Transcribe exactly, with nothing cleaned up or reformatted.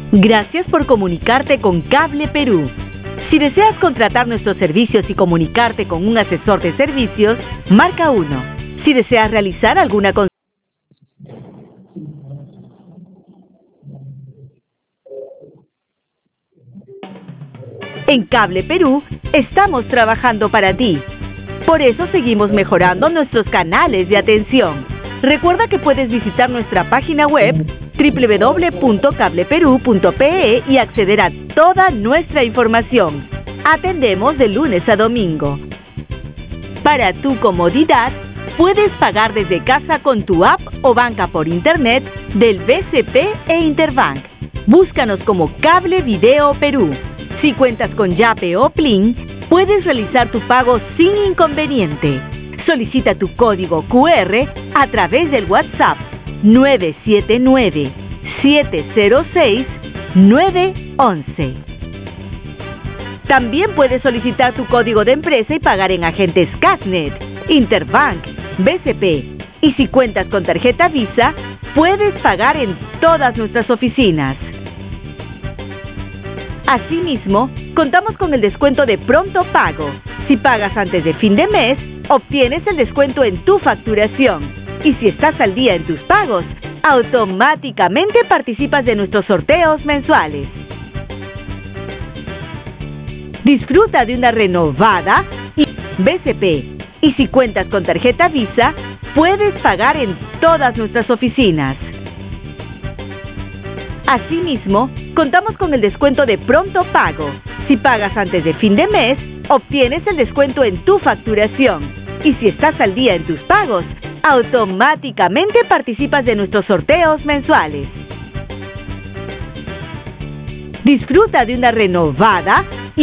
Gracias por comunicarte con Cable Perú. Si deseas contratar nuestros servicios y comunicarte con un asesor de servicios, marca uno. Si deseas realizar alguna consulta, en Cable Perú estamos trabajando para ti. Por eso seguimos mejorando nuestros canales de atención. Recuerda que puedes visitar nuestra página web doble u doble u doble u punto cable perú punto pe e y acceder a toda nuestra información. Atendemos de lunes a domingo. Para tu comodidad, puedes pagar desde casa con tu app o banca por internet del B C P e Interbank. Búscanos como Cable Video Perú. Si cuentas con Yape o Plin, puedes realizar tu pago sin inconveniente. Solicita tu código cu erre a través del WhatsApp nueve siete nueve, siete cero seis, nueve once. También puedes solicitar tu código de empresa y pagar en agentes Casnet, Interbank, B C P. Y si cuentas con tarjeta Visa, puedes pagar en todas nuestras oficinas. Asimismo, contamos con el descuento de pronto pago. Si pagas antes de fin de mes, obtienes el descuento en tu facturación. Y si estás al día en tus pagos, automáticamente participas de nuestros sorteos mensuales. Disfruta de una renovada y B C P. Y si cuentas con tarjeta Visa, puedes pagar en todas nuestras oficinas. Asimismo, contamos con el descuento de pronto pago. Si pagas antes de fin de mes, obtienes el descuento en tu facturación. Y si estás al día en tus pagos, automáticamente participas de nuestros sorteos mensuales. Disfruta de una renovada